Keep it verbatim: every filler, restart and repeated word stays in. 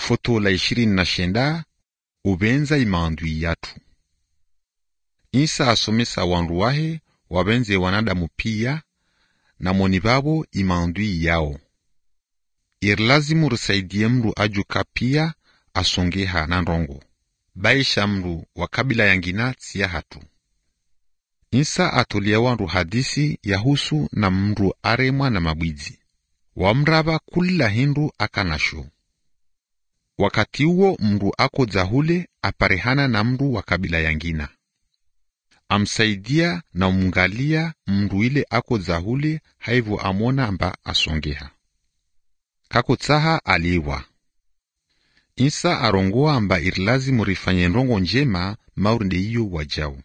Foto la ishirini na shenda, ubenza imandwi yatu. Isa asomesa wandu wahe, wabenze wanadamu pia, na moni babo imandwi yao. Irlazimu risaidie mru ajuka pia, asongeha na ndongo. Baisha mru wa kabila yangina tsiya hatu. Isa atolia wandu hadisi yahusu na mru aremwa na mabwizi. Wamraba kula hindu akanasho. Wakati huo mru ako zahule aparehana na mru wa kabila yangina. Amsaidia na umungalia mru ile ako zahule haivu amona amba asongeha. Kako tsaha aliwa. Isa arongoa amba irlazi murifanye ndongo njema maurinde iyo wajao.